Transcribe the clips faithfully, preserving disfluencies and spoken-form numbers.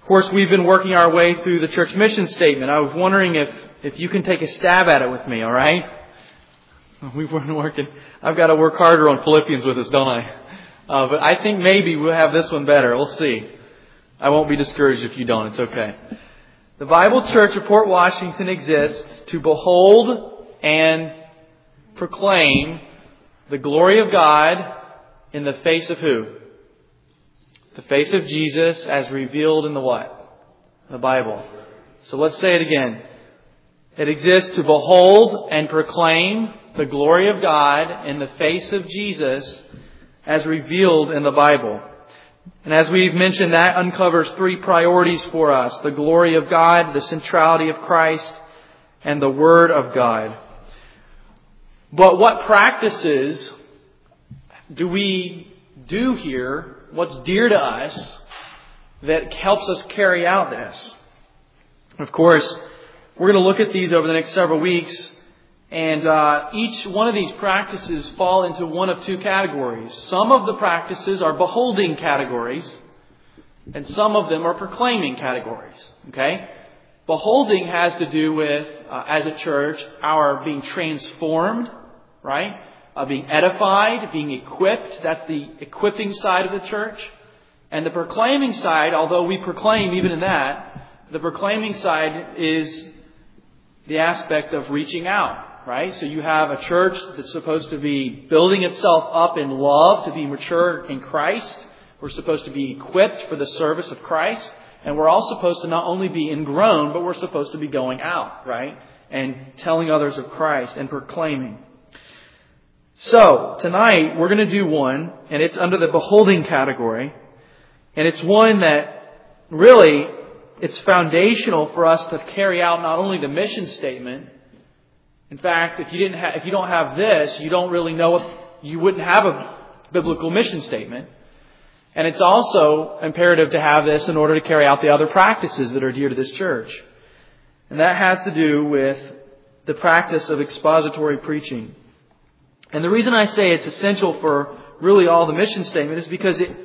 Of course, we've been working our way through the church mission statement. I was wondering if, if you can take a stab at it with me, all right? We've been working. I've got to work harder on Philippians with us, don't I? Uh, but I think maybe we'll have this one better. We'll see. I won't be discouraged if you don't. It's okay. The Bible Church of Port Washington exists to behold and proclaim the glory of God in the face of who? The face of Jesus as revealed in the what? The Bible. So let's say it again. It exists to behold and proclaim the glory of God in the face of Jesus as revealed in the Bible. And as we've mentioned, that uncovers three priorities for us: the glory of God, the centrality of Christ, and the Word of God. But what practices do we do here? What's dear to us that helps us carry out this? Of course, we're going to look at these over the next several weeks. And uh, each one of these practices fall into one of two categories. Some of the practices are beholding categories, and some of them are proclaiming categories. Okay? Beholding has to do with, uh, as a church, our being transformed, right? Uh, being edified, being equipped. That's the equipping side of the church. And the proclaiming side, although we proclaim even in that, the proclaiming side is the aspect of reaching out. Right? So you have a church that's supposed to be building itself up in love, to be mature in Christ. We're supposed to be equipped for the service of Christ. And we're all supposed to not only be ingrown, but we're supposed to be going out, right? And telling others of Christ and proclaiming. So, tonight we're going to do one, and it's under the beholding category. And it's one that really, it's foundational for us to carry out not only the mission statement. In fact, if you didn't ha- if you don't have this, you don't really know if you wouldn't have a biblical mission statement. And it's also imperative to have this in order to carry out the other practices that are dear to this church. And that has to do with the practice of expository preaching. And the reason I say it's essential for really all the mission statement is because it,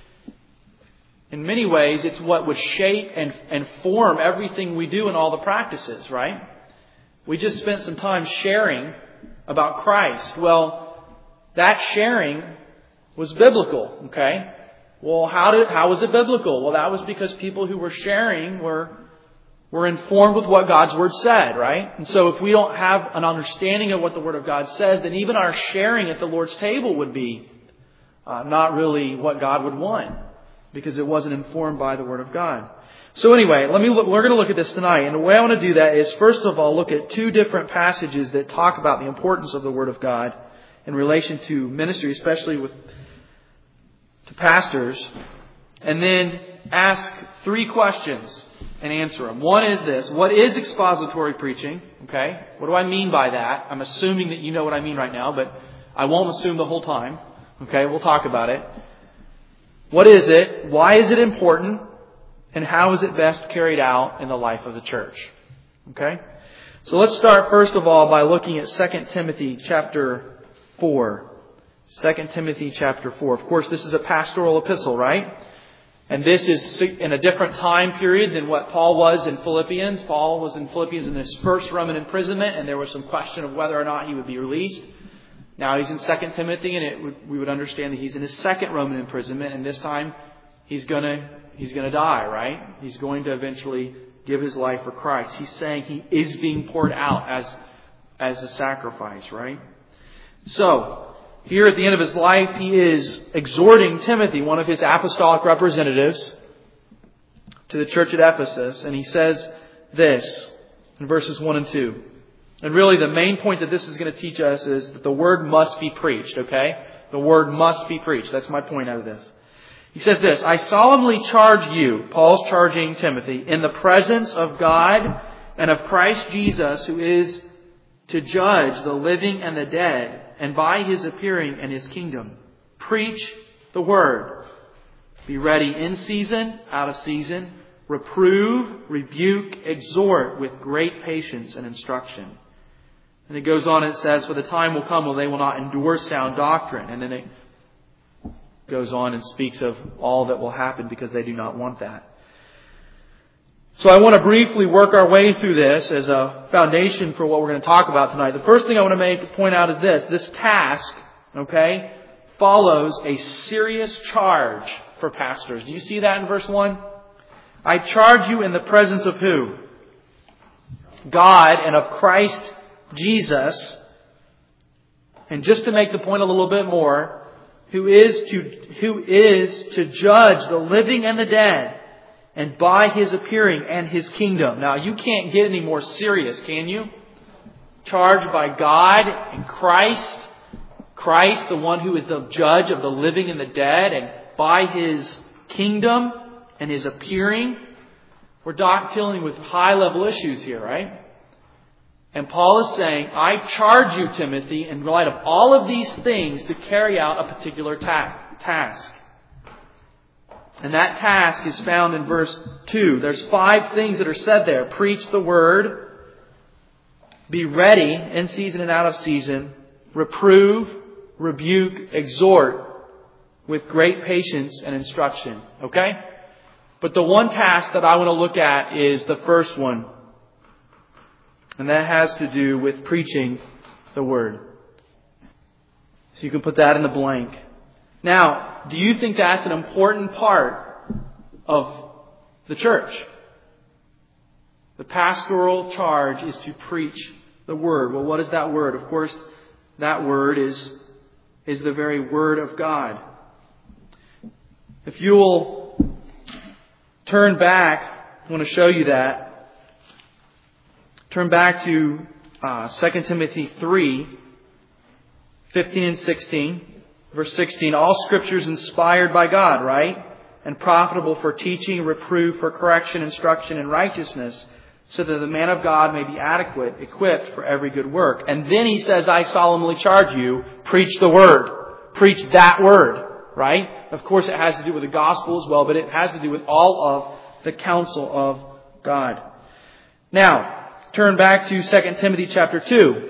in many ways, it's what would shape and, and form everything we do in all the practices, right? We just spent some time sharing about Christ. Well, that sharing was biblical, okay? Well, how did how was it biblical? Well, that was because people who were sharing were were informed with what God's Word said, right? And so if we don't have an understanding of what the Word of God says, then even our sharing at the Lord's table would be uh, not really what God would want, because it wasn't informed by the Word of God. So anyway, let me look, we're going to look at this tonight. And the way I want to do that is, first of all, look at two different passages that talk about the importance of the Word of God in relation to ministry, especially with to pastors. And then ask three questions and answer them. One is this: what is expository preaching? Okay, what do I mean by that? I'm assuming that you know what I mean right now, but I won't assume the whole time. Okay, we'll talk about it. What is it? Why is it important? And how is it best carried out in the life of the church? Okay? So let's start first of all by looking at Second Timothy chapter four. Second Timothy chapter four. Of course, this is a pastoral epistle, right? And this is in a different time period than what Paul was in Philippians. Paul was in Philippians in his first Roman imprisonment, and there was some question of whether or not he would be released. Now he's in Second Timothy, and it would, we would understand that he's in his second Roman imprisonment, and this time he's going to He's going to die, right? He's going to eventually give his life for Christ. He's saying he is being poured out as, as a sacrifice, right? So, here at the end of his life, he is exhorting Timothy, one of his apostolic representatives, to the church at Ephesus. And he says this in verses one and two. And really the main point that this is going to teach us is that the Word must be preached, okay? The Word must be preached. That's my point out of this. He says this: I solemnly charge you, Paul's charging Timothy, in the presence of God and of Christ Jesus, who is to judge the living and the dead, and by His appearing and His kingdom. Preach the Word. Be ready in season, out of season. Reprove, rebuke, exhort with great patience and instruction. And it goes on and says, for the time will come when they will not endure sound doctrine. And then it goes on and speaks of all that will happen because they do not want that. So I want to briefly work our way through this as a foundation for what we're going to talk about tonight. The first thing I want to make point out is this. This task, okay, follows a serious charge for pastors. Do you see that in verse one? I charge you in the presence of who? God and of Christ Jesus. And just to make the point a little bit more, who is to, who is to judge the living and the dead, and by His appearing and His kingdom. Now, you can't get any more serious, can you? Charged by God and Christ. Christ, the one who is the judge of the living and the dead, and by His kingdom and His appearing. We're dealing with high-level issues here, right? And Paul is saying, I charge you, Timothy, in light of all of these things, to carry out a particular ta- task. And that task is found in verse two. There's five things that are said there. Preach the word. Be ready in season and out of season. Reprove, rebuke, exhort with great patience and instruction. Okay? But the one task that I want to look at is the first one. And that has to do with preaching the word. So you can put that in the blank. Now, do you think that's an important part of the church? The pastoral charge is to preach the word. Well, what is that word? Of course, that word is, is the very word of God. If you will turn back, I want to show you that. Turn back to uh, Second Timothy three, fifteen and sixteen. Verse sixteen, all Scripture is inspired by God, right? And profitable for teaching, reproof, for correction, instruction in righteousness, so that the man of God may be adequate, equipped for every good work. And then he says, I solemnly charge you, preach the word. Preach that word, right? Of course, it has to do with the gospel as well, but it has to do with all of the counsel of God. Now, turn back to Second Timothy chapter two.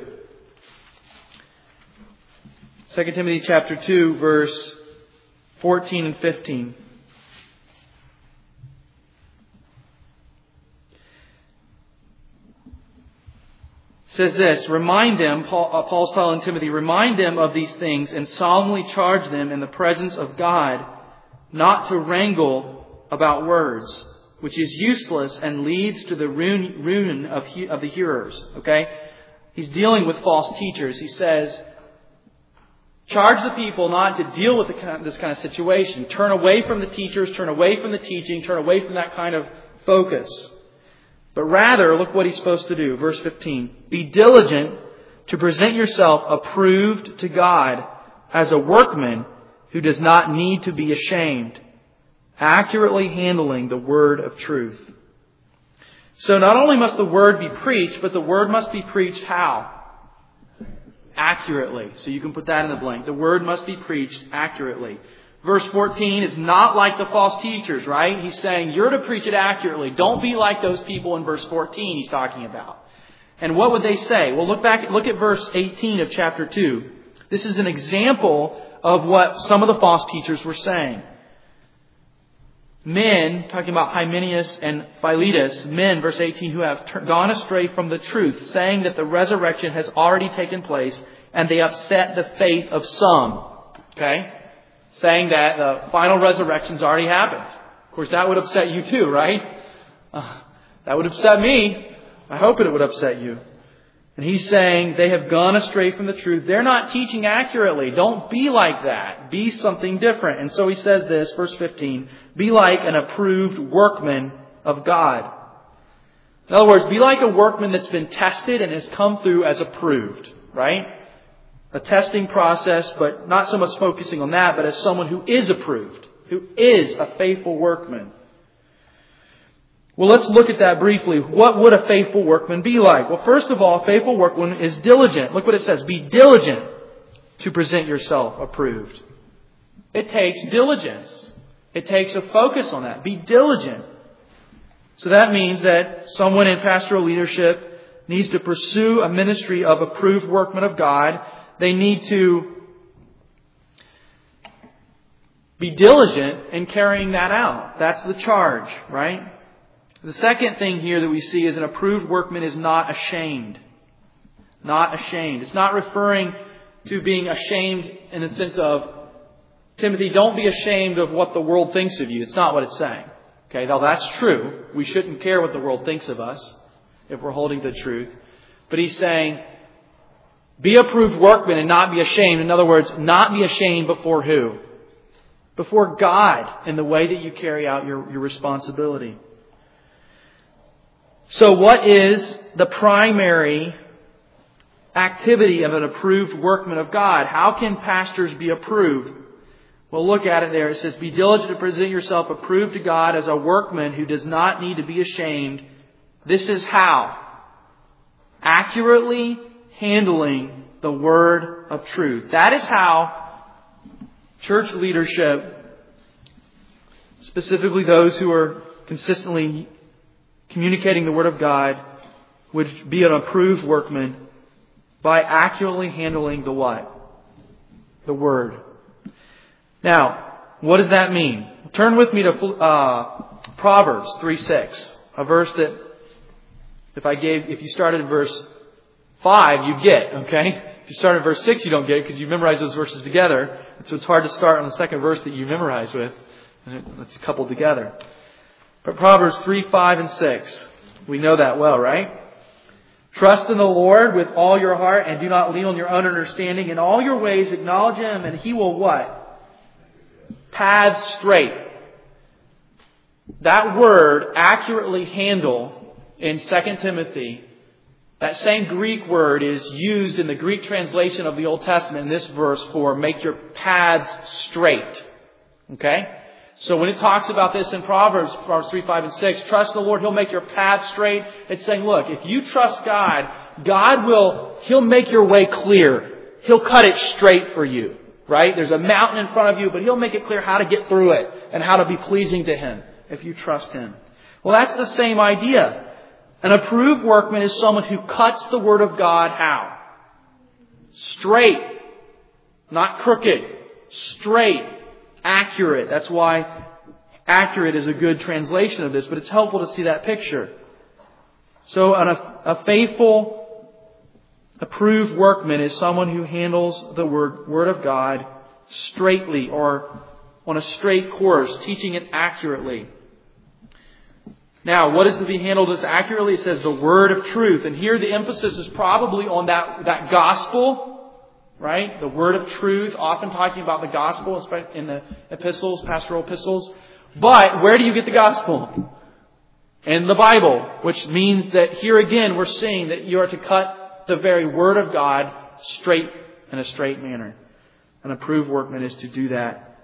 Second Timothy chapter two, verse fourteen and fifteen. It says this, remind them, Paul, uh, Paul's telling Timothy, remind them of these things and solemnly charge them in the presence of God not to wrangle about words, which is useless and leads to the ruin, ruin of, he, of the hearers. Okay? He's dealing with false teachers. He says, charge the people not to deal with the, this kind of situation. Turn away from the teachers, turn away from the teaching, turn away from that kind of focus. But rather, look what he's supposed to do. Verse fifteen. Be diligent to present yourself approved to God as a workman who does not need to be ashamed, accurately handling the word of truth. So not only must the word be preached, but the word must be preached how? Accurately. So you can put that in the blank. The word must be preached accurately. Verse fourteen is not like the false teachers, right? He's saying you're to preach it accurately. Don't be like those people in verse fourteen he's talking about. And what would they say? Well, look back, look at verse eighteen of chapter two. This is an example of what some of the false teachers were saying. Men, talking about Hymenaeus and Philetus, men, verse eighteen, who have t- gone astray from the truth, saying that the resurrection has already taken place, and they upset the faith of some. Okay? Saying that the final resurrection's already happened. Of course, that would upset you too, right? Uh, that would upset me. I hope it would upset you. And he's saying they have gone astray from the truth. They're not teaching accurately. Don't be like that. Be something different. And so he says this, verse fifteen, be like an approved workman of God. In other words, be like a workman that's been tested and has come through as approved, right? A testing process, but not so much focusing on that, but as someone who is approved, who is a faithful workman. Well, let's look at that briefly. What would a faithful workman be like? Well, first of all, a faithful workman is diligent. Look what it says. Be diligent to present yourself approved. It takes diligence. It takes a focus on that. Be diligent. So that means that someone in pastoral leadership needs to pursue a ministry of approved workmen of God. They need to be diligent in carrying that out. That's the charge, right? The second thing here that we see is an approved workman is not ashamed. Not ashamed. It's not referring to being ashamed in the sense of, Timothy, don't be ashamed of what the world thinks of you. It's not what it's saying. Okay, now that's true. We shouldn't care what the world thinks of us if we're holding the truth. But he's saying, be approved workmen and not be ashamed. In other words, not be ashamed before who? Before God in the way that you carry out your, your responsibility. So what is the primary activity of an approved workman of God? How can pastors be approved? Well, look at it there. It says, be diligent to present yourself approved to God as a workman who does not need to be ashamed. This is how. Accurately handling the word of truth. That is how church leadership, specifically those who are consistently communicating the word of God, would be an approved workman by accurately handling the what? The word. Now, what does that mean? Turn with me to uh, Proverbs three six, a verse that if I gave, if you started at verse five, you get, okay? If you start at verse six, you don't get it because you memorize those verses together. So it's hard to start on the second verse that you memorize with. And it's coupled together. But Proverbs three, five, and six, we know that well, right? Trust in the Lord with all your heart and do not lean on your own understanding. In all your ways acknowledge Him and He will what? Paths straight. That word, accurately handle, in Second Timothy, that same Greek word is used in the Greek translation of the Old Testament in this verse for make your paths straight. Okay? So when it talks about this in Proverbs, Proverbs three, five, and six, trust the Lord, He'll make your paths straight. It's saying, look, if you trust God, God will, He'll make your way clear. He'll cut it straight for you. Right? There's a mountain in front of you, but He'll make it clear how to get through it and how to be pleasing to Him if you trust Him. Well, that's the same idea. An approved workman is someone who cuts the Word of God how? Straight. Not crooked. Straight. Accurate. That's why accurate is a good translation of this, but it's helpful to see that picture. So an, a faithful, approved workman is someone who handles the word, word of God straightly or on a straight course, teaching it accurately. Now, what is to be handled as accurately? It says the word of truth. And here the emphasis is probably on that, that gospel, right? The word of truth, often talking about the gospel in the epistles, pastoral epistles. But where do you get the gospel? In the Bible, which means that here again we're seeing that you are to cut the very word of God straight in a straight manner. An approved workman is to do that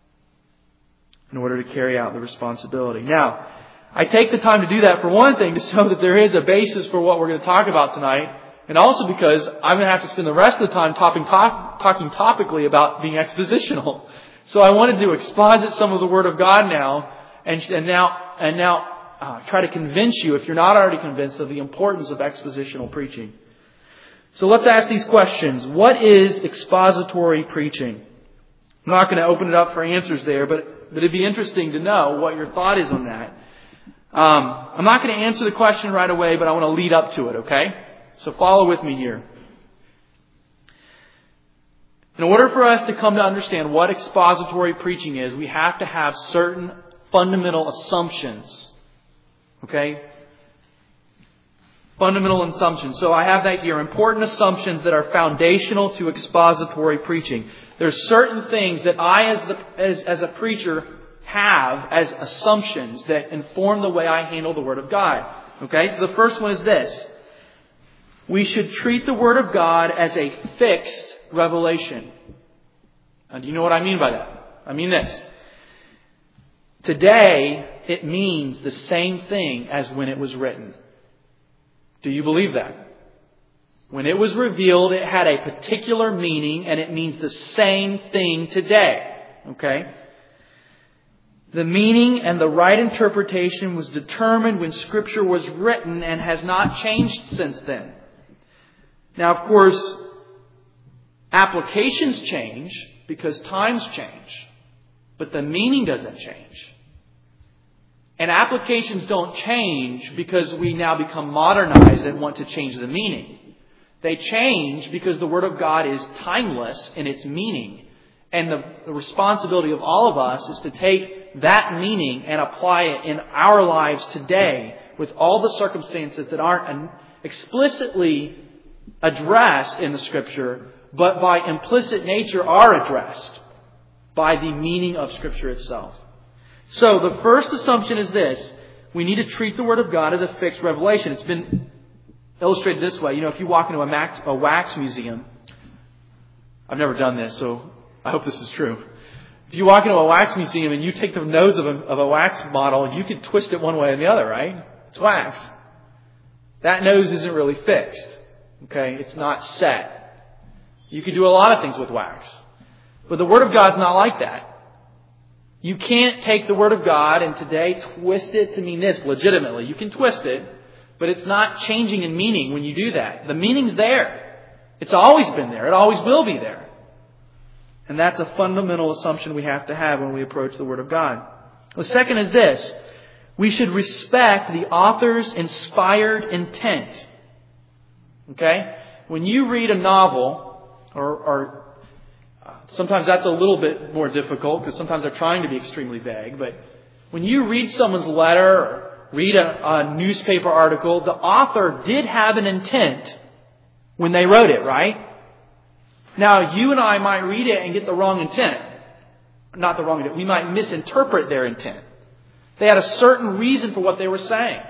in order to carry out the responsibility. Now, I take the time to do that for one thing to show that there is a basis for what we're going to talk about tonight. And also because I'm going to have to spend the rest of the time talking, talk, talking topically about being expositional. So I wanted to exposit some of the Word of God now and, and now and now uh, try to convince you, if you're not already convinced, of the importance of expositional preaching. So let's ask these questions. What is expository preaching? I'm not going to open it up for answers there, but, but it'd be interesting to know what your thought is on that. Um, I'm not going to answer the question right away, but I want to lead up to it, okay? So follow with me here. In order for us to come to understand what expository preaching is, we have to have certain fundamental assumptions. Okay? Fundamental assumptions. So I have that here. Important assumptions that are foundational to expository preaching. There's certain things that I, as, the, as, as a preacher, have as assumptions that inform the way I handle the Word of God. Okay? So the first one is this. We should treat the Word of God as a fixed revelation. Now, do you know what I mean by that? I mean this. Today, it means the same thing as when it was written. Do you believe that? When it was revealed, it had a particular meaning, and it means the same thing today. Okay? The meaning and the right interpretation was determined when Scripture was written and has not changed since then. Now, of course, applications change because times change, but the meaning doesn't change. And applications don't change because we now become modernized and want to change the meaning. They change because the Word of God is timeless in its meaning. And the, the responsibility of all of us is to take that meaning and apply it in our lives today with all the circumstances that aren't explicitly addressed in the Scripture, but by implicit nature are addressed by the meaning of Scripture itself. So the first assumption is this. We need to treat the Word of God as a fixed revelation. It's been illustrated this way. You know, if you walk into a, max, a wax museum, I've never done this, so I hope this is true. If you walk into a wax museum and you take the nose of a, of a wax model, you can twist it one way or the other, right? It's wax. That nose isn't really fixed. Okay? It's not set. You can do a lot of things with wax. But the Word of God's not like that. You can't take the Word of God and today twist it to mean this legitimately. You can twist it, but it's not changing in meaning when you do that. The meaning's there. It's always been there. It always will be there. And that's a fundamental assumption we have to have when we approach the Word of God. The second is this. We should respect the author's inspired intent. Okay? When you read a novel, or, or sometimes that's a little bit more difficult because sometimes they're trying to be extremely vague. But when you read someone's letter or read a, a newspaper article, the author did have an intent when they wrote it, right? Now, you and I might read it and get the wrong intent. Not the wrong intent. We might misinterpret their intent. They had a certain reason for what they were saying.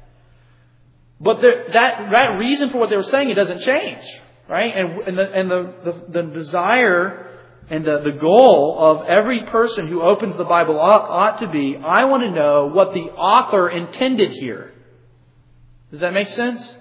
But that, that reason for what they were saying, it doesn't change, right? And, and, the, and the, the, the desire and the, the goal of every person who opens the Bible ought, ought to be, I want to know what the author intended here. Does that make sense?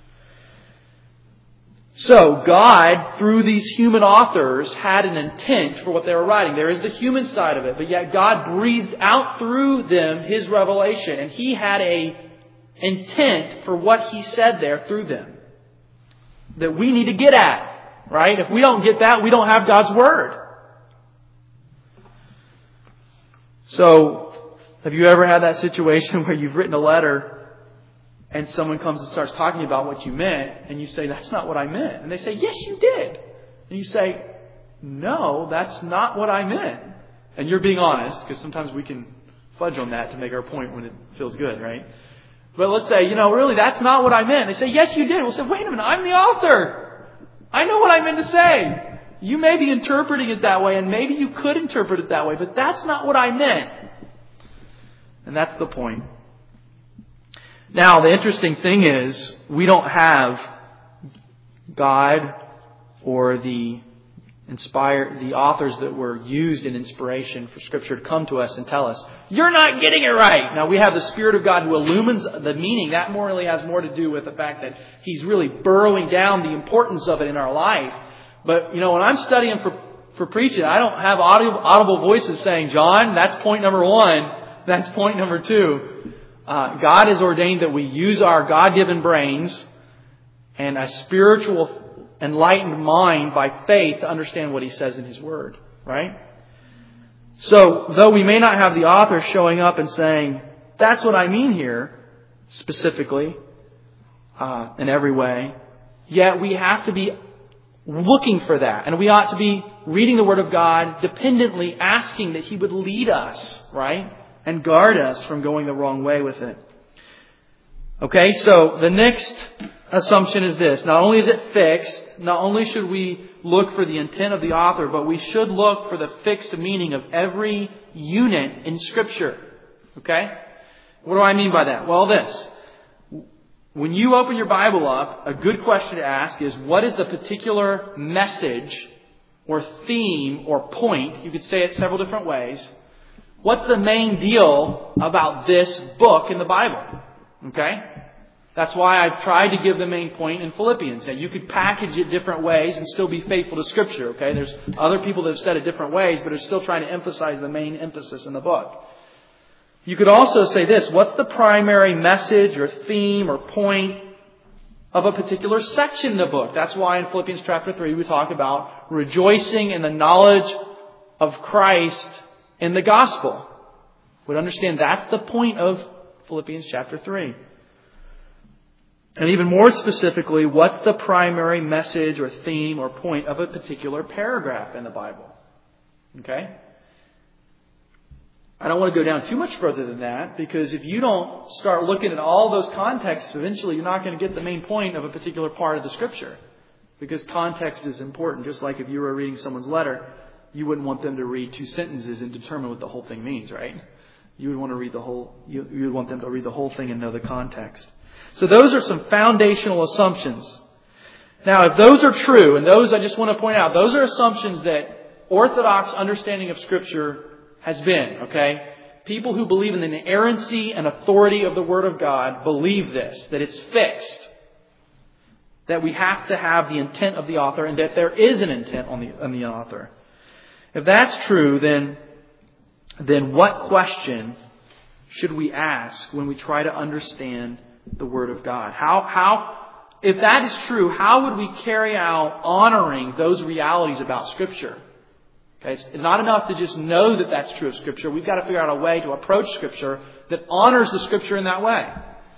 So, God, through these human authors, had an intent for what they were writing. There is the human side of it, but yet God breathed out through them His revelation, and He had a intent for what He said there through them that we need to get at, right? If we don't get that, we don't have God's Word. So, have you ever had that situation where you've written a letter and someone comes and starts talking about what you meant, and you say, that's not what I meant. And they say, yes, you did. And you say, no, that's not what I meant. And you're being honest, because sometimes we can fudge on that to make our point when it feels good, right? But let's say, you know, really, that's not what I meant. They say, yes, you did. We'll say, wait a minute, I'm the author. I know what I meant to say. You may be interpreting it that way, and maybe you could interpret it that way, but that's not what I meant. And that's the point. Now, the interesting thing is, we don't have God or the inspired, the authors that were used in inspiration for Scripture to come to us and tell us, you're not getting it right. Now, we have the Spirit of God who illumines the meaning. That more really has more to do with the fact that He's really burrowing down the importance of it in our life. But, you know, when I'm studying for, for preaching, I don't have audible, audible voices saying, John, that's point number one. That's point number two. Uh, God has ordained that we use our God-given brains and a spiritual, enlightened mind by faith to understand what He says in His Word, right? So, though we may not have the author showing up and saying, that's what I mean here, specifically, uh, in every way, yet we have to be looking for that. And we ought to be reading the Word of God dependently, asking that He would lead us, right? And guard us from going the wrong way with it. Okay, so the next assumption is this. Not only is it fixed, not only should we look for the intent of the author, but we should look for the fixed meaning of every unit in Scripture. Okay? What do I mean by that? Well, this. When you open your Bible up, a good question to ask is, what is the particular message or theme or point? You could say it several different ways. What's the main deal about this book in the Bible? Okay? That's why I've tried to give the main point in Philippians. That you could package it different ways and still be faithful to Scripture. Okay? There's other people that have said it different ways, but are still trying to emphasize the main emphasis in the book. You could also say this. What's the primary message or theme or point of a particular section in the book? That's why in Philippians chapter three we talk about rejoicing in the knowledge of Christ in the gospel. would understand that's the point of Philippians chapter three. And even more specifically, what's the primary message or theme or point of a particular paragraph in the Bible? Okay? I don't want to go down too much further than that, because if you don't start looking at all those contexts, eventually you're not going to get the main point of a particular part of the Scripture. Because context is important. Just like if you were reading someone's letter, you wouldn't want them to read two sentences and determine what the whole thing means, right? You would want to read the whole, you, you would want them to read the whole thing and know the context. So those are some foundational assumptions. Now, if those are true, and those I just want to point out, those are assumptions that Orthodox understanding of Scripture has been, okay? People who believe in the inerrancy and authority of the Word of God believe this, that it's fixed. That we have to have the intent of the author, and that there is an intent on the, on the author. If that's true, then, then what question should we ask when we try to understand the Word of God? How, how, if that is true, how would we carry out honoring those realities about Scripture? Okay, it's not enough to just know that that's true of Scripture. We've got to figure out a way to approach Scripture that honors the Scripture in that way.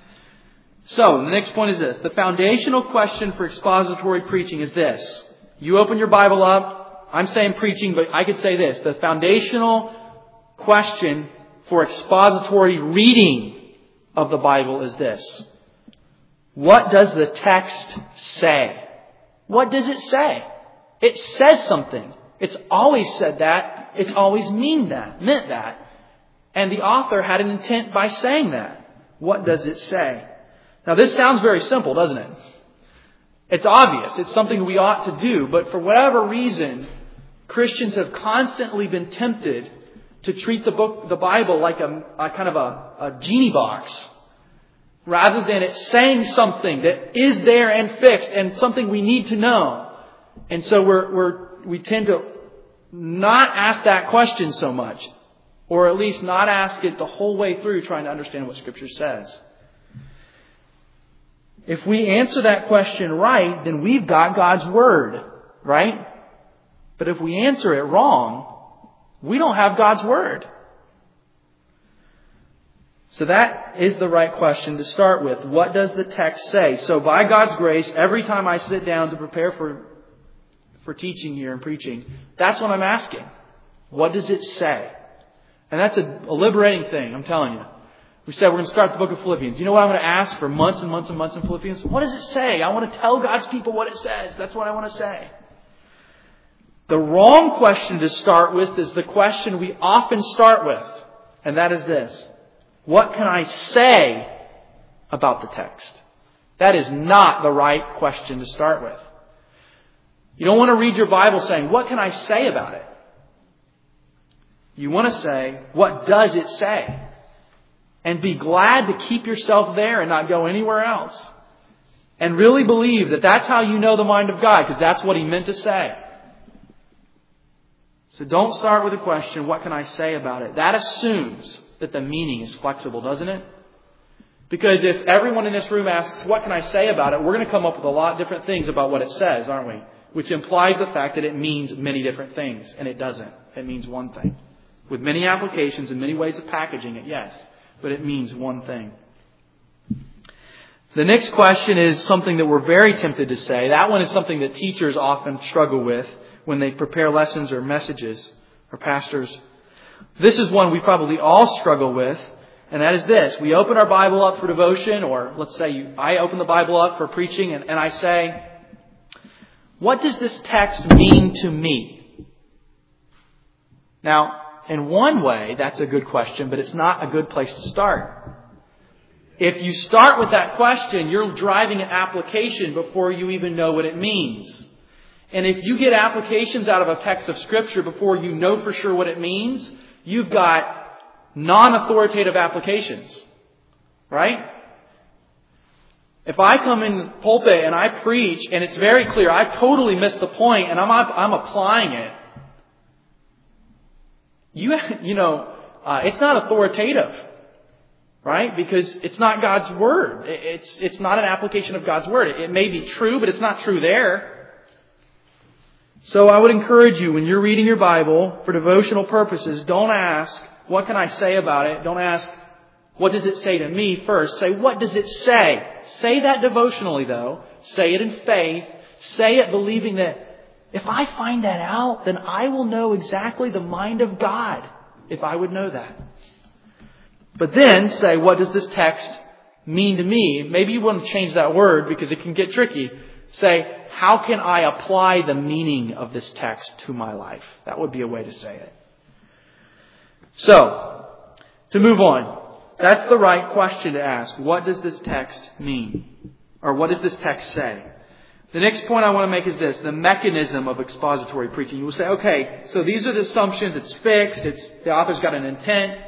So, the next point is this. The foundational question for expository preaching is this. You open your Bible up. I'm saying preaching, but I could say this. The foundational question for expository reading of the Bible is this. What does the text say? What does it say? It says something. It's always said that. It's always mean that, meant that. And the author had an intent by saying that. What does it say? Now this sounds very simple, doesn't it? It's obvious. It's something we ought to do. But for whatever reason, Christians have constantly been tempted to treat the book, the Bible, like a, a kind of a, a genie box, rather than it saying something that is there and fixed and something we need to know. And so we're, we're we tend to not ask that question so much, or at least not ask it the whole way through, trying to understand what Scripture says. If we answer that question right, then we've got God's Word, right? But if we answer it wrong, we don't have God's Word. So that is the right question to start with. What does the text say? So by God's grace, every time I sit down to prepare for, for teaching here and preaching, that's what I'm asking. What does it say? And that's a, a liberating thing, I'm telling you. We said we're going to start the book of Philippians. You know what I'm going to ask for months and months and months in Philippians? What does it say? I want to tell God's people what it says. That's what I want to say. The wrong question to start with is the question we often start with. And that is this. What can I say about the text? That is not the right question to start with. You don't want to read your Bible saying, what can I say about it? You want to say, what does it say? And be glad to keep yourself there and not go anywhere else. And really believe that that's how you know the mind of God, because that's what He meant to say. So don't start with a question, what can I say about it? That assumes that the meaning is flexible, doesn't it? Because if everyone in this room asks, what can I say about it? We're going to come up with a lot of different things about what it says, aren't we? Which implies the fact that it means many different things. And it doesn't. It means one thing. With many applications and many ways of packaging it, yes. But it means one thing. The next question is something that we're very tempted to say. That one is something that teachers often struggle with when they prepare lessons or messages, or pastors. This is one we probably all struggle with, and that is this. We open our Bible up for devotion, or let's say you, I open the Bible up for preaching, and, and I say, what does this text mean to me? Now, in one way, that's a good question, but it's not a good place to start. If you start with that question, you're driving an application before you even know what it means. And if you get applications out of a text of Scripture before you know for sure what it means, you've got non-authoritative applications. Right? If I come in the pulpit and I preach and it's very clear, I totally missed the point and I'm, I'm applying it, You, you know, uh, it's not authoritative, right? Because it's not God's Word. It's, it's not an application of God's Word. It may be true, but it's not true there. So I would encourage you, when you're reading your Bible for devotional purposes, don't ask, what can I say about it? Don't ask, what does it say to me first? Say, what does it say? Say that devotionally, though. Say it in faith. Say it believing that if I find that out, then I will know exactly the mind of God, if I would know that. But then say, what does this text mean to me? Maybe you want to change that word because it can get tricky. Say, how can I apply the meaning of this text to my life? That would be a way to say it. So, to move on, that's the right question to ask. What does this text mean? Or what does this text say? The next point I want to make is this, the mechanism of expository preaching. You will say, okay, so these are the assumptions, it's fixed, it's the author's got an intent.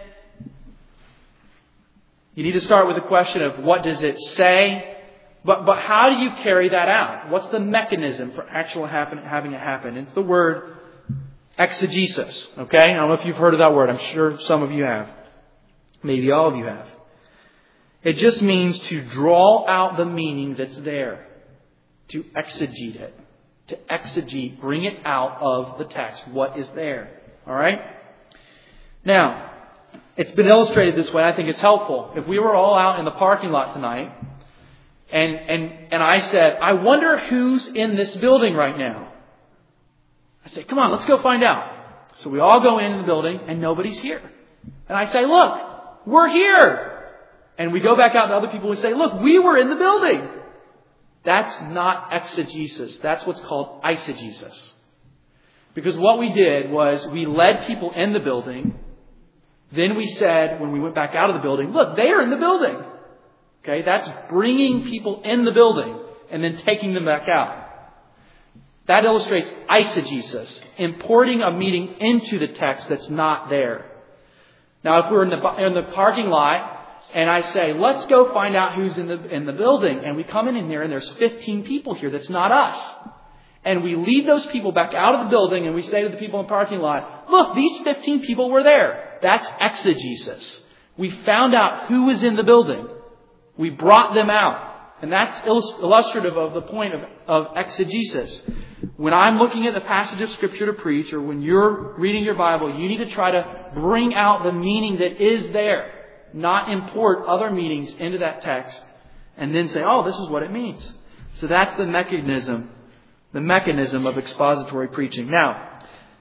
You need to start with the question of what does it say? But but how do you carry that out? What's the mechanism for actually happen, having it happen? It's the word exegesis. Okay? I don't know if you've heard of that word. I'm sure some of you have. Maybe all of you have. It just means to draw out the meaning that's there. To exegete it. To exegete, bring it out of the text. What is there? Alright? Now, it's been illustrated this way. I think it's helpful. If we were all out in the parking lot tonight, and and and I said, I wonder who's in this building right now. I say, come on, let's go find out. So we all go into the building, and nobody's here. And I say, look, we're here. And we go back out to other people and say, look, we were in the building. That's not exegesis. That's what's called eisegesis. Because what we did was we led people in the building. Then we said, when we went back out of the building, look, they are in the building. Okay, that's bringing people in the building and then taking them back out. That illustrates eisegesis, importing a meaning into the text that's not there. Now, if we're in the in the parking lot and I say, let's go find out who's in the in the building, and we come in, in there and there's fifteen people here, that's not us. And we lead those people back out of the building and we say to the people in the parking lot, look, these fifteen people were there. That's exegesis. We found out who was in the building. We brought them out. And that's illustrative of the point of, of exegesis. When I'm looking at the passage of Scripture to preach, or when you're reading your Bible, you need to try to bring out the meaning that is there. Not import other meanings into that text and then say, oh, this is what it means. So that's the mechanism, the mechanism of expository preaching. Now,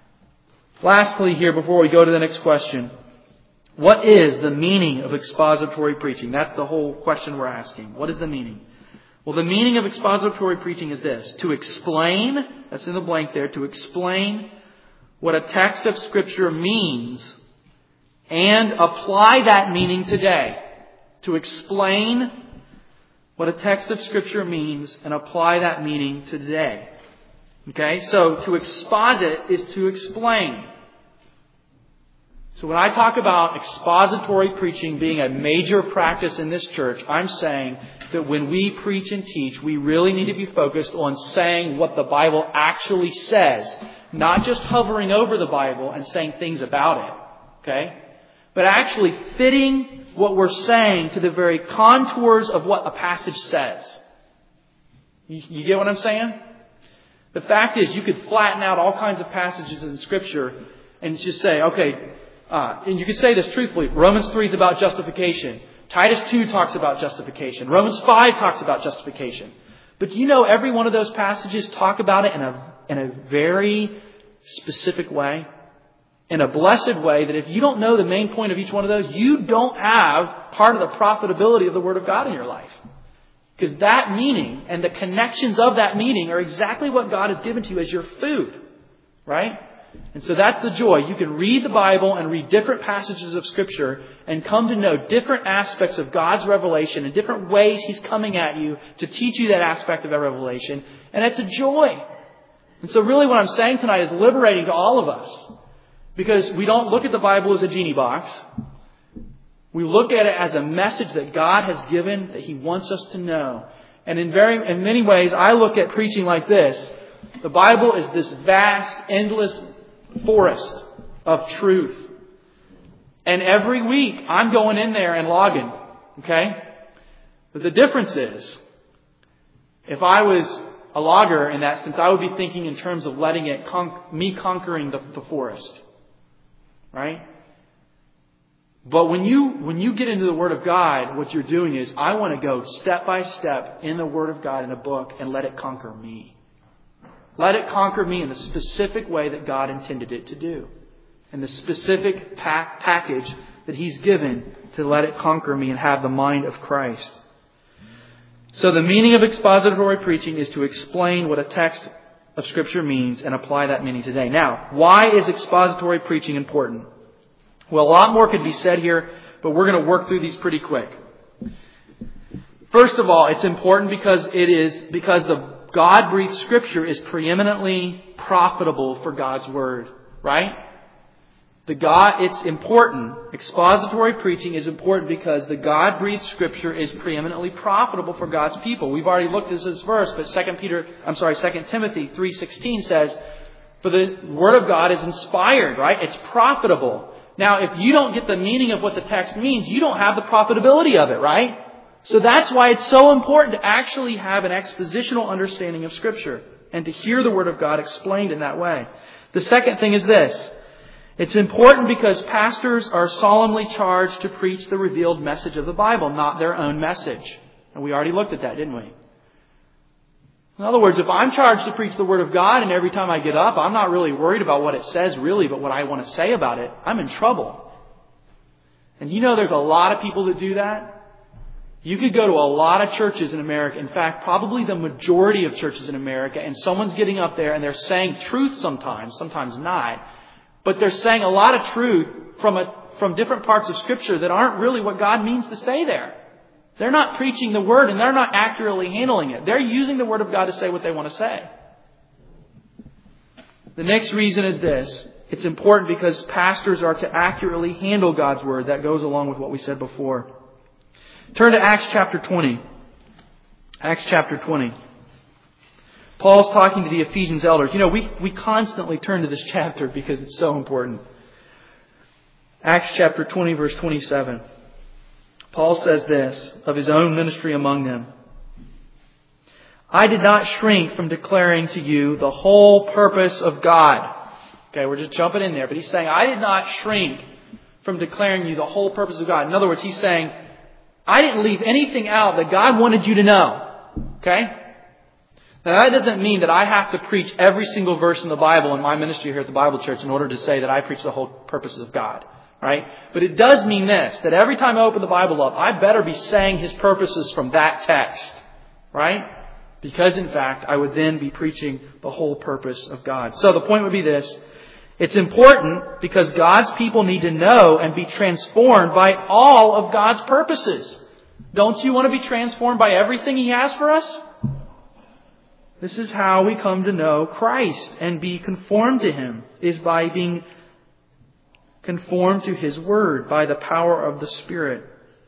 lastly here, before we go to the next question, what is the meaning of expository preaching? That's the whole question we're asking. What is the meaning? Well, the meaning of expository preaching is this: to explain, that's in the blank there, to explain what a text of Scripture means and apply that meaning today. To explain what a text of Scripture means and apply that meaning to today. Okay, so to exposit is to explain. So when I talk about expository preaching being a major practice in this church, I'm saying that when we preach and teach, we really need to be focused on saying what the Bible actually says. Not just hovering over the Bible and saying things about it. Okay? But actually fitting what we're saying to the very contours of what a passage says. You, you get what I'm saying? The fact is, you could flatten out all kinds of passages in Scripture and just say, okay, uh, and you could say this truthfully. Romans three is about justification. Titus two talks about justification. Romans five talks about justification. But you know, every one of those passages talk about it in a in a very specific way. In a blessed way that if you don't know the main point of each one of those, you don't have part of the profitability of the Word of God in your life. Because that meaning and the connections of that meaning are exactly what God has given to you as your food. Right? And so that's the joy. You can read the Bible and read different passages of Scripture and come to know different aspects of God's revelation and different ways He's coming at you to teach you that aspect of that revelation. And it's a joy. And so really what I'm saying tonight is liberating to all of us. Because we don't look at the Bible as a genie box. We look at it as a message that God has given that He wants us to know. And in very, in many ways, I look at preaching like this. The Bible is this vast, endless forest of truth. And every week, I'm going in there and logging. Okay? But the difference is, if I was a logger in that sense, I would be thinking in terms of letting it, con- me conquering the, the forest. Right? But when you, when you get into the Word of God, what you're doing is, I want to go step by step in the Word of God in a book and let it conquer me. Let it conquer me in the specific way that God intended it to do. And the specific pack, package that He's given to let it conquer me and have the mind of Christ. So the meaning of expository preaching is to explain what a text of Scripture means and apply that meaning today. Now, why is expository preaching important? Well, a lot more could be said here, but we're going to work through these pretty quick. First of all, it's important because it is because the God-breathed Scripture is preeminently profitable for God's Word, right? The God, it's important. Expository preaching is important because the God-breathed Scripture is preeminently profitable for God's people. We've already looked at this verse, but Second Peter, I'm sorry, Second Timothy three sixteen says, "For the Word of God is inspired," right? It's profitable. Now, if you don't get the meaning of what the text means, you don't have the profitability of it, right? So that's why it's so important to actually have an expositional understanding of Scripture and to hear the Word of God explained in that way. The second thing is this. It's important because pastors are solemnly charged to preach the revealed message of the Bible, not their own message. And we already looked at that, didn't we? In other words, if I'm charged to preach the Word of God and every time I get up, I'm not really worried about what it says really, but what I want to say about it, I'm in trouble. And you know there's a lot of people that do that. You could go to a lot of churches in America. In fact, probably the majority of churches in America, and someone's getting up there and they're saying truth sometimes, sometimes not. But they're saying a lot of truth from a, from different parts of Scripture that aren't really what God means to say there. They're not preaching the Word and they're not accurately handling it. They're using the Word of God to say what they want to say. The next reason is this. It's important because pastors are to accurately handle God's Word. That goes along with what we said before. Turn to Acts chapter twenty. Acts chapter twenty. Paul's talking to the Ephesians elders. You know, we, we constantly turn to this chapter because it's so important. Acts chapter twenty, verse twenty-seven. Paul says this of his own ministry among them. "I did not shrink from declaring to you the whole purpose of God." Okay, we're just jumping in there. But he's saying, I did not shrink from declaring you the whole purpose of God. In other words, he's saying, I didn't leave anything out that God wanted you to know. Okay? Now that doesn't mean that I have to preach every single verse in the Bible in my ministry here at the Bible Church in order to say that I preach the whole purposes of God. Right? But it does mean this, that every time I open the Bible up, I better be saying His purposes from that text. Right? Because in fact, I would then be preaching the whole purpose of God. So the point would be this. It's important because God's people need to know and be transformed by all of God's purposes. Don't you want to be transformed by everything He has for us? This is how we come to know Christ and be conformed to Him, is by being conformed to His Word by the power of the Spirit.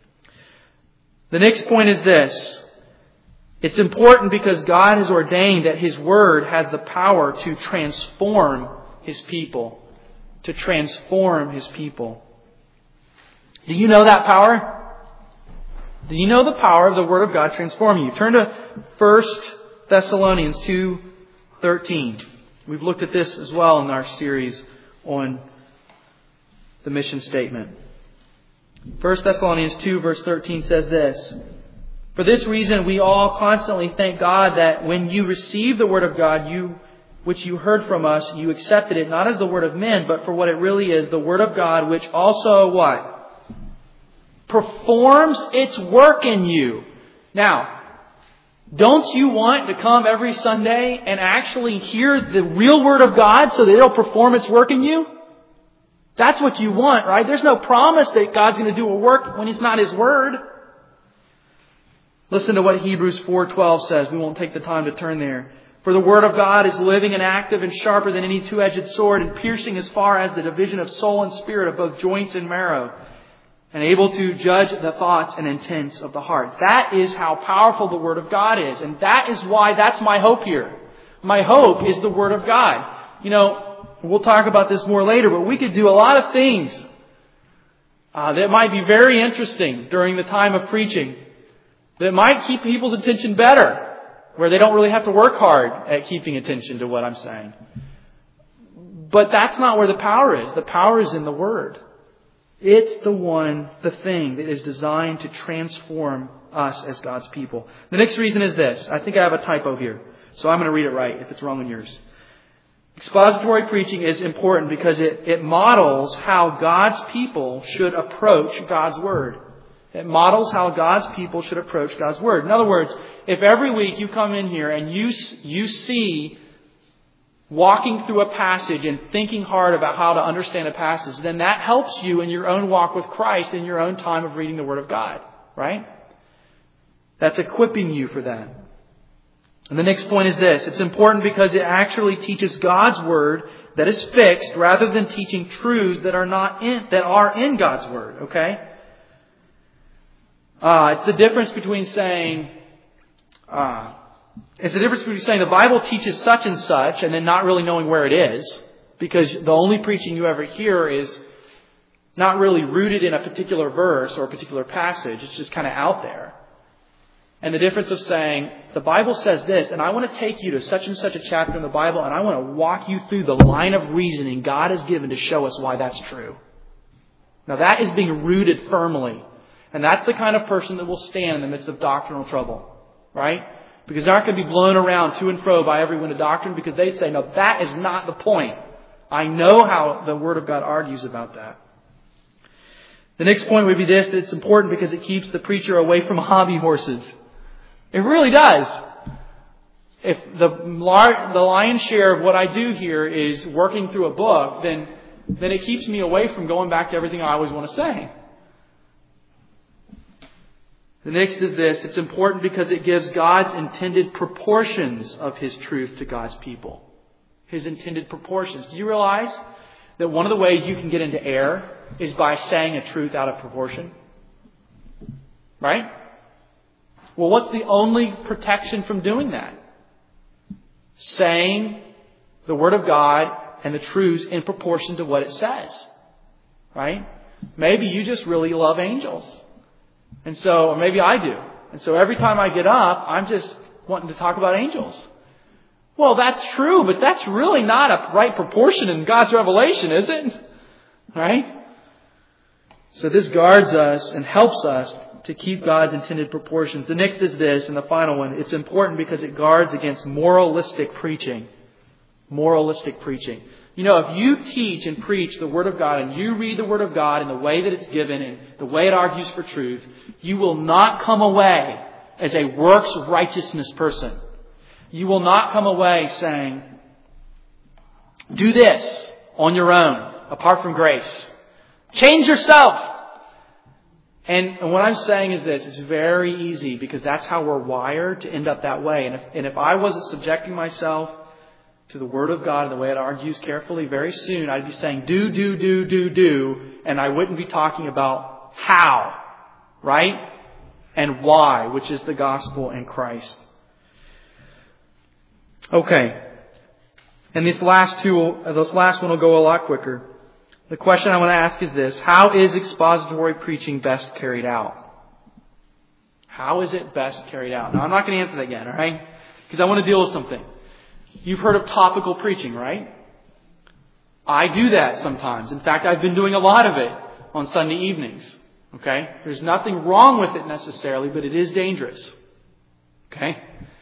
The next point is this. It's important because God has ordained that His Word has the power to transform His people. To transform His people. Do you know that power? Do you know the power of the Word of God transforming you? Turn to First Thessalonians two thirteen. We've looked at this as well in our series on the mission statement. First Thessalonians two verse thirteen says this. "For this reason we all constantly thank God that when you received the Word of God, you which you heard from us, you accepted it not as the word of men, but for what it really is, the Word of God, which also what? Performs its work in you." Now, don't you want to come every Sunday and actually hear the real Word of God so that it'll perform its work in you? That's what you want, right? There's no promise that God's going to do a work when it's not His Word. Listen to what Hebrews four twelve says. We won't take the time to turn there. "For the Word of God is living and active and sharper than any two-edged sword, and piercing as far as the division of soul and spirit, of both joints and marrow, and able to judge the thoughts and intents of the heart." That is how powerful the Word of God is. And that is why that's my hope here. My hope is the Word of God. You know, we'll talk about this more later, but we could do a lot of things uh, that might be very interesting during the time of preaching, that might keep people's attention better, where they don't really have to work hard at keeping attention to what I'm saying. But that's not where the power is. The power is in the Word. It's the one, the thing that is designed to transform us as God's people. The next reason is this. I think I have a typo here, so I'm going to read it right if it's wrong on yours. Expository preaching is important because it, it models how God's people should approach God's Word. It models how God's people should approach God's Word. In other words, if every week you come in here and you you see walking through a passage and thinking hard about how to understand a passage, then that helps you in your own walk with Christ in your own time of reading the Word of God. Right? That's equipping you for that. And the next point is this. It's important because it actually teaches God's Word that is fixed rather than teaching truths that are not in, that are in God's Word. Okay? Uh, it's the difference between saying, uh, it's the difference between saying the Bible teaches such and such and then not really knowing where it is, because the only preaching you ever hear is not really rooted in a particular verse or a particular passage. It's just kind of out there. And the difference of saying, the Bible says this, and I want to take you to such and such a chapter in the Bible, and I want to walk you through the line of reasoning God has given to show us why that's true. Now that is being rooted firmly. And that's the kind of person that will stand in the midst of doctrinal trouble. Right? Because they're not going to be blown around to and fro by every wind of doctrine, because they say, no, that is not the point. I know how the Word of God argues about that. The next point would be this, that it's important because it keeps the preacher away from hobby horses. It really does. If the lar- the lion's share of what I do here is working through a book, then, then it keeps me away from going back to everything I always want to say. The next is this. It's important because it gives God's intended proportions of His truth to God's people. His intended proportions. Do you realize that one of the ways you can get into error is by saying a truth out of proportion? Right? Well, what's the only protection from doing that? Saying the Word of God and the truths in proportion to what it says. Right? Maybe you just really love angels. And so, or maybe I do. And so every time I get up, I'm just wanting to talk about angels. Well, that's true, but that's really not a right proportion in God's revelation, is it? Right? So this guards us and helps us to keep God's intended proportions. The next is this, and the final one. It's important because it guards against moralistic preaching. Moralistic preaching. You know, if you teach and preach the Word of God and you read the Word of God in the way that it's given and the way it argues for truth, you will not come away as a works righteousness person. You will not come away saying, do this on your own, apart from grace. Change yourself. And, and what I'm saying is this, it's very easy because that's how we're wired to end up that way. And if, and if I wasn't subjecting myself to the Word of God and the way it argues carefully, very soon I'd be saying do, do, do, do, do, and I wouldn't be talking about how, right? And why, which is the gospel in Christ. Okay. And these last two, this last one will go a lot quicker. The question I want to ask is this: how is expository preaching best carried out? How is it best carried out? Now, I'm not going to answer that yet, all right? Because I want to deal with something. You've heard of topical preaching, right? I do that sometimes. In fact, I've been doing a lot of it on Sunday evenings. Okay? There's nothing wrong with it necessarily, but it is dangerous. Okay?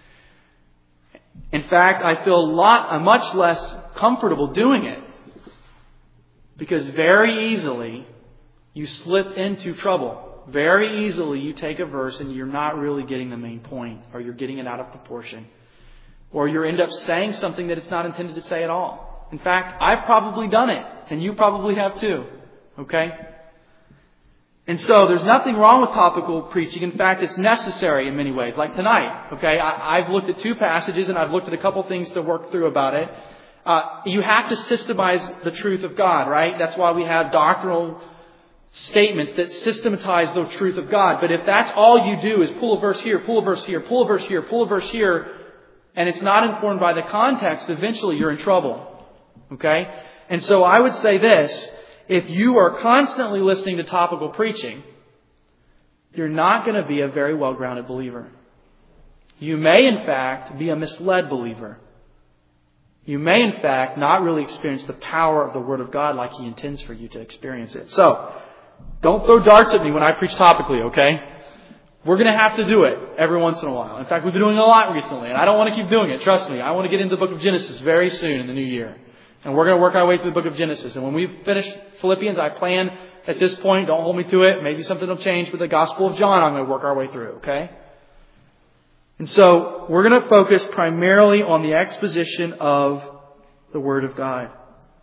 In fact, I feel a lot, I'm much less comfortable doing it. Because very easily you slip into trouble. Very easily you take a verse and you're not really getting the main point, or you're getting it out of proportion. Or you end up saying something that it's not intended to say at all. In fact, I've probably done it, and you probably have too. Okay? And so there's nothing wrong with topical preaching. In fact, it's necessary in many ways. Like tonight, okay? I, I've looked at two passages and I've looked at a couple things to work through about it. Uh, you have to systemize the truth of God, right? That's why we have doctrinal statements that systematize the truth of God. But if that's all you do is pull a verse here, pull a verse here, pull a verse here, pull a verse here, and it's not informed by the context, eventually you're in trouble. Okay? And so I would say this: if you are constantly listening to topical preaching, you're not going to be a very well-grounded believer. You may, in fact, be a misled believer. You may, in fact, not really experience the power of the Word of God like He intends for you to experience it. So, Don't throw darts at me when I preach topically, okay? We're going to have to do it every once in a while. In fact, we've been doing it a lot recently, and I don't want to keep doing it. Trust me. I want to get into the book of Genesis very soon in the new year. And we're going to work our way through the book of Genesis. And when we finish Philippians, I plan at this point, don't hold me to it, maybe something will change, but the Gospel of John I'm going to work our way through, okay? And so, we're going to focus primarily on the exposition of the Word of God.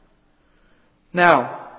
Now,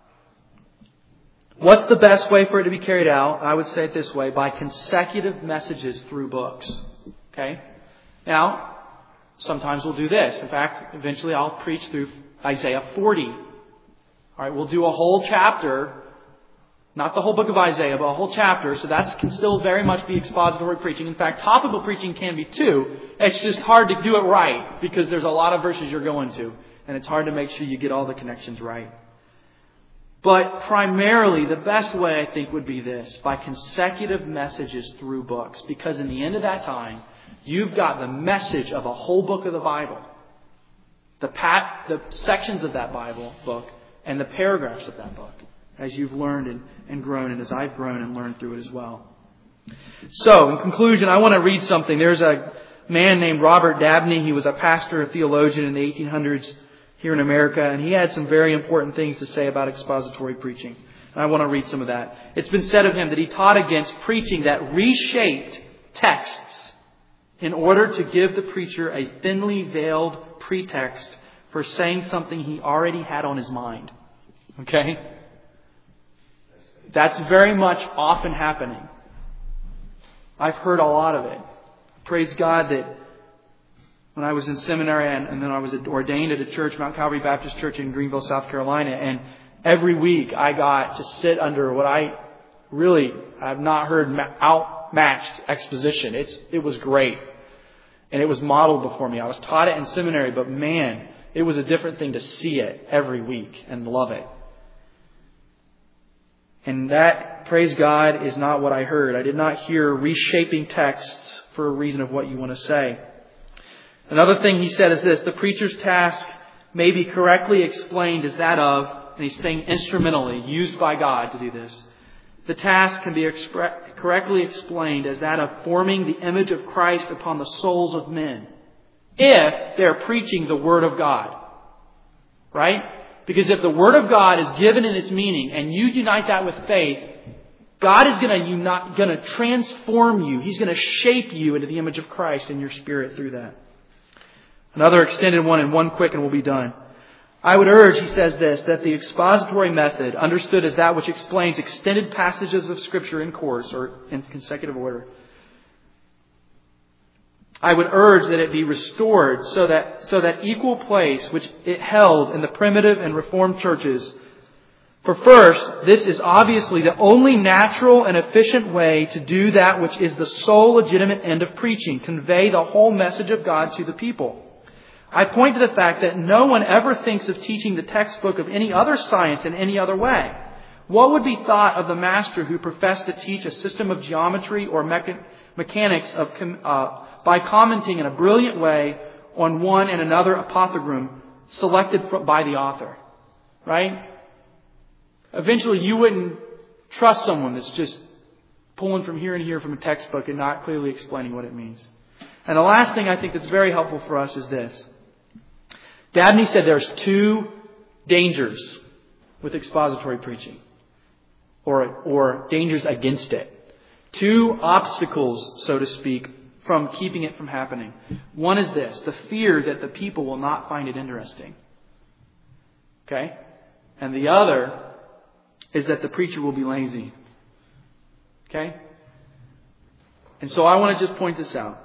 what's the best way for it to be carried out? I would say it this way, by consecutive messages through books. Okay? Now, sometimes we'll do this. In fact, eventually I'll preach through Isaiah forty. All right, we'll do a whole chapter, not the whole book of Isaiah, but a whole chapter. So that can still very much be expository preaching. In fact, topical preaching can be too. It's just hard to do it right because there's a lot of verses you're going to. And it's hard to make sure you get all the connections right. But primarily, the best way, I think, would be this. By consecutive messages through books. Because in the end of that time, you've got the message of a whole book of the Bible. The, pat, the sections of that Bible book and the paragraphs of that book. As you've learned and, and grown, and as I've grown and learned through it as well. So, in conclusion, I want to read something. There's a man named Robert Dabney. He was a pastor, a theologian in the eighteen hundreds here in America, and he had some very important things to say about expository preaching. And I want to read some of that. It's been said of him that he taught against preaching that reshaped texts in order to give the preacher a thinly veiled pretext for saying something he already had on his mind. Okay? That's very much often happening. I've heard a lot of it. Praise God that when I was in seminary and, and then I was ordained at a church, Mount Calvary Baptist Church in Greenville, South Carolina, and every week I got to sit under what I really have not heard outmatched exposition. It's it was great. And it was modeled before me. I was taught it in seminary, but man, it was a different thing to see it every week and love it. And that, praise God, is not what I heard. I did not hear reshaping texts for a reason of what you want to say. Another thing he said is this: the preacher's task may be correctly explained as that of, and he's saying instrumentally, used by God to do this. The task can be expre- correctly explained as that of forming the image of Christ upon the souls of men, if they're preaching the Word of God. Right? Because if the Word of God is given in its meaning, and you unite that with faith, God is going to unite, going to transform you. He's going to shape you into the image of Christ in your spirit through that. Another extended one and one quick and we'll be done. I would urge, he says this, that the expository method, understood as that which explains extended passages of Scripture in course or in consecutive order, I would urge that it be restored so that so that equal place which it held in the primitive and Reformed churches. For first, this is obviously the only natural and efficient way to do that which is the sole legitimate end of preaching, convey the whole message of God to the people. I point to the fact that no one ever thinks of teaching the textbook of any other science in any other way. What would be thought of the master who professed to teach a system of geometry or mecha- mechanics of uh, by commenting in a brilliant way on one and another apothegm selected by the author? Right? Eventually you wouldn't trust someone that's just pulling from here and here from a textbook and not clearly explaining what it means. And the last thing I think that's very helpful for us is this. Dabney said there's two dangers with expository preaching, or, or dangers against it. Two obstacles, so to speak, from keeping it from happening. One is this: the fear that the people will not find it interesting. Okay? And the other is that the preacher will be lazy. Okay? And so I want to just point this out.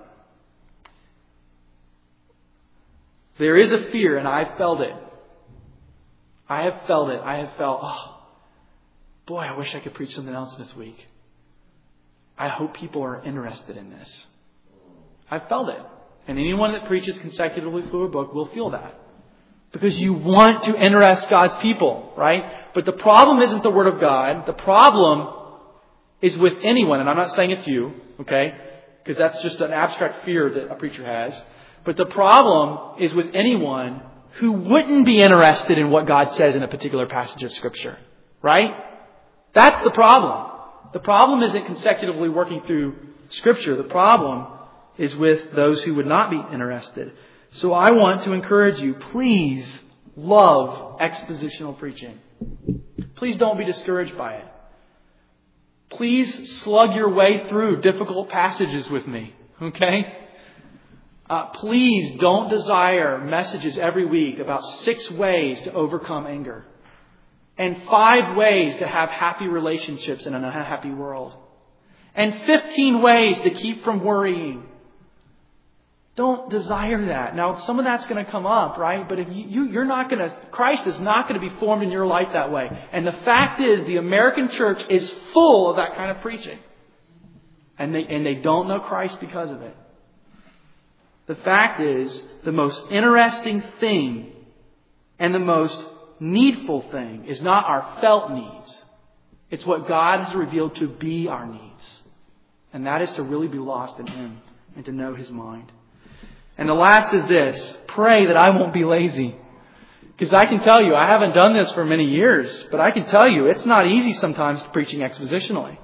There is a fear, and I've felt it. I have felt it. I have felt, oh, boy, I wish I could preach something else this week. I hope people are interested in this. I've felt it. And anyone that preaches consecutively through a book will feel that. Because you want to interest God's people, right? But the problem isn't the Word of God. The problem is with anyone, and I'm not saying it's you, okay? Because that's just an abstract fear that a preacher has. But the problem is with anyone who wouldn't be interested in what God says in a particular passage of Scripture. Right? That's the problem. The problem isn't consecutively working through Scripture. The problem is with those who would not be interested. So I want to encourage you, please love expositional preaching. Please don't be discouraged by it. Please slug your way through difficult passages with me. Okay? Uh, please don't desire messages every week about six ways to overcome anger and five ways to have happy relationships in an unhappy world and fifteen ways to keep from worrying. Don't desire that. Now, some of that's going to come up, right? But if you, you you're not going to, Christ is not going to be formed in your life that way. And the fact is, the American church is full of that kind of preaching. And they, and they don't know Christ because of it. The fact is, the most interesting thing and the most needful thing is not our felt needs. It's what God has revealed to be our needs. And that is to really be lost in Him and to know His mind. And the last is this. Pray that I won't be lazy. Because I can tell you, I haven't done this for many years, but I can tell you it's not easy sometimes preaching expositionally.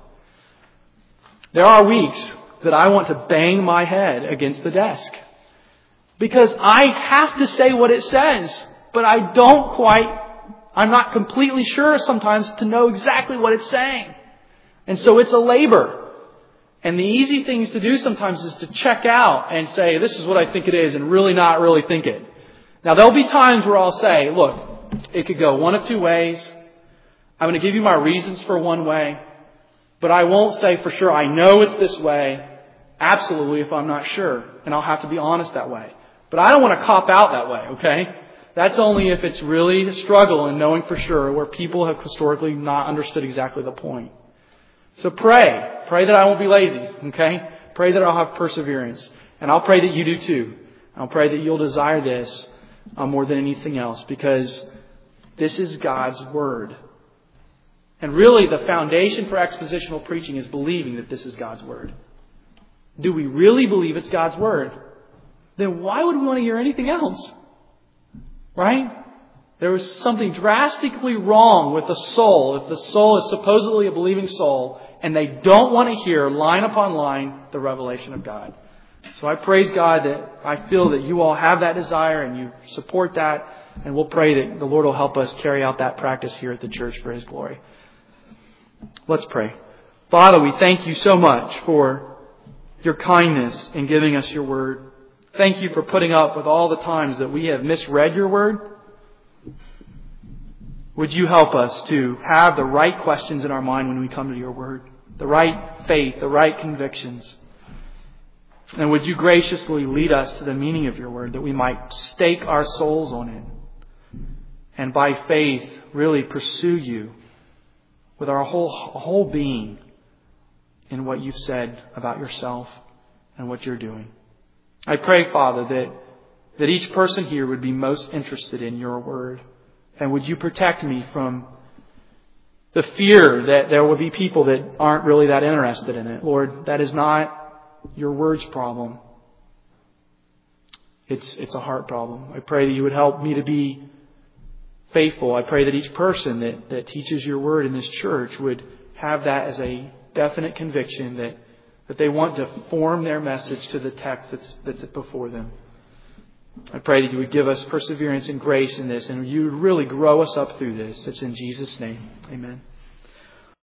There are weeks that I want to bang my head against the desk. Because I have to say what it says, but I don't quite, I'm not completely sure sometimes to know exactly what it's saying. And so it's a labor. And the easy things to do sometimes is to check out and say, this is what I think it is, and really not really think it. Now, there'll be times where I'll say, look, it could go one of two ways. I'm going to give you my reasons for one way, but I won't say for sure I know it's this way, absolutely, if I'm not sure. And I'll have to be honest that way. But I don't want to cop out that way, okay? That's only if it's really a struggle in knowing for sure, where people have historically not understood exactly the point. So pray. Pray that I won't be lazy, okay? Pray that I'll have perseverance. And I'll pray that you do too. I'll pray that you'll desire this uh, more than anything else, because this is God's Word. And really the foundation for expositional preaching is believing that this is God's Word. Do we really believe it's God's Word? Then why would we want to hear anything else? Right? There was something drastically wrong with the soul if the soul is supposedly a believing soul and they don't want to hear line upon line the revelation of God. So I praise God that I feel that you all have that desire and you support that, and we'll pray that the Lord will help us carry out that practice here at the church for His glory. Let's pray. Father, we thank you so much for your kindness in giving us your word. Thank you for putting up with all the times that we have misread your word. Would you help us to have the right questions in our mind when we come to your word? The right faith, the right convictions. And would you graciously lead us to the meaning of your word, that we might stake our souls on it. And by faith, really pursue you with our whole, whole being in what you've said about yourself and what you're doing. I pray, Father, that, that each person here would be most interested in your word. And would you protect me from the fear that there will be people that aren't really that interested in it. Lord, that is not your word's problem. It's, it's a heart problem. I pray that you would help me to be faithful. I pray that each person that, that teaches your word in this church would have that as a definite conviction that, that they want to form their message to the text that's, that's before them. I pray that you would give us perseverance and grace in this, and you would really grow us up through this. It's in Jesus' name. Amen.